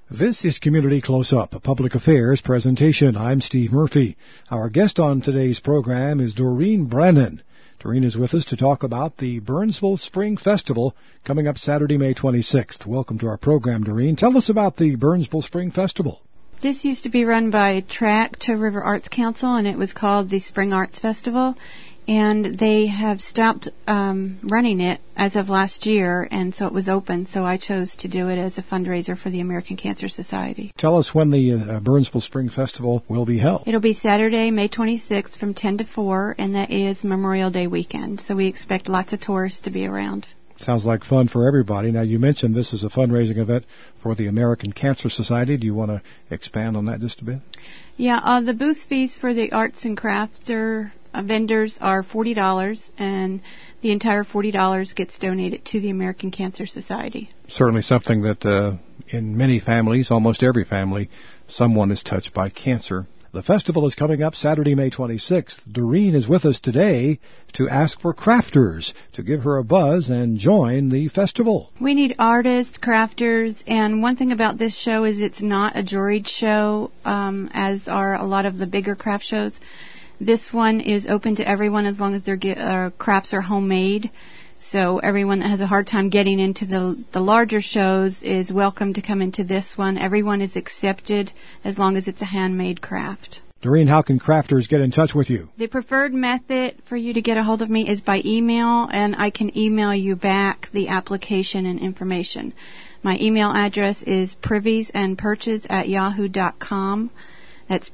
This is Community Close-Up, a public affairs presentation. I'm Steve Murphy. Our guest on today's program is Doreen Brennan. Doreen is with us to talk about the Burnsville Spring Festival coming up Saturday, May 26th. Welcome to our program, Doreen. Tell us about the Burnsville Spring Festival. This used to be run by Tractor River Arts Council, and it was called the Spring Arts Festival. And they have stopped running it as of last year, and so it was open. So I chose to do it as a fundraiser for the American Cancer Society. Tell us when the Burnsville Spring Festival will be held. It'll be Saturday, May 26th from 10 to 4, and that is Memorial Day weekend. So we expect lots of tourists to be around. Sounds like fun for everybody. Now, you mentioned this is a fundraising event for the American Cancer Society. Do you want to expand on that just a bit? Yeah, the booth fees for the arts and crafts vendors are $40, and the entire $40 gets donated to the American Cancer Society. Certainly something that in many families, almost every family, someone is touched by cancer. The festival is coming up Saturday, May 26th. Doreen is with us today to ask for crafters to give her a buzz and join the festival. We need artists, crafters, and one thing about this show is it's not a juried show, as are a lot of the bigger craft shows. This one is open to everyone as long as their crafts are homemade. So everyone that has a hard time getting into the larger shows is welcome to come into this one. Everyone is accepted as long as it's a handmade craft. Doreen, how can crafters get in touch with you? The preferred method for you to get a hold of me is by email, and I can email you back the application and information. My email address is priviesandperches@yahoo.com. That's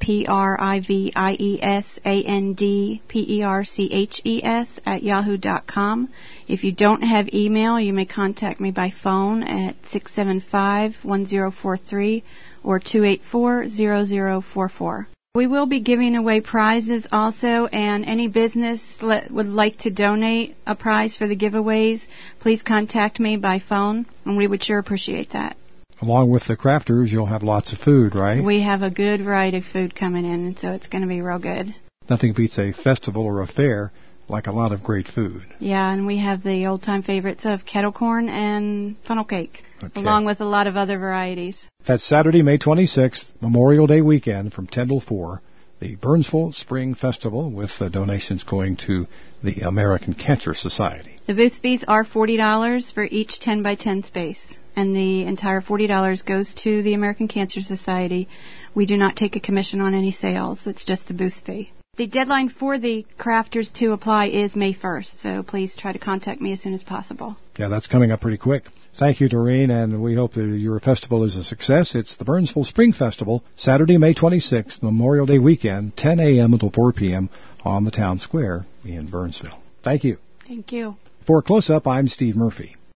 priviesandperches@yahoo.com. If you don't have email, you may contact me by phone at 675-1043 or 284-0044. We will be giving away prizes also, and any business would like to donate a prize for the giveaways, please contact me by phone, and we would sure appreciate that. Along with the crafters, you'll have lots of food, right? We have a good variety of food coming in, and so it's going to be real good. Nothing beats a festival or a fair like a lot of great food. Yeah, and we have the old-time favorites of kettle corn and funnel cake, along with a lot of other varieties. That's Saturday, May 26th, Memorial Day weekend from 10 till 4, the Burnsville Spring Festival, with donations going to the American Cancer Society. The booth fees are $40 for each 10 by 10 space, and the entire $40 goes to the American Cancer Society. We do not take a commission on any sales. It's just the booth fee. The deadline for the crafters to apply is May 1st, so please try to contact me as soon as possible. Yeah, that's coming up pretty quick. Thank you, Doreen, and we hope that your festival is a success. It's the Burnsville Spring Festival, Saturday, May 26th, Memorial Day weekend, 10 a.m. until 4 p.m. on the town square in Burnsville. Thank you. Thank you. For Close Up, I'm Steve Murphy.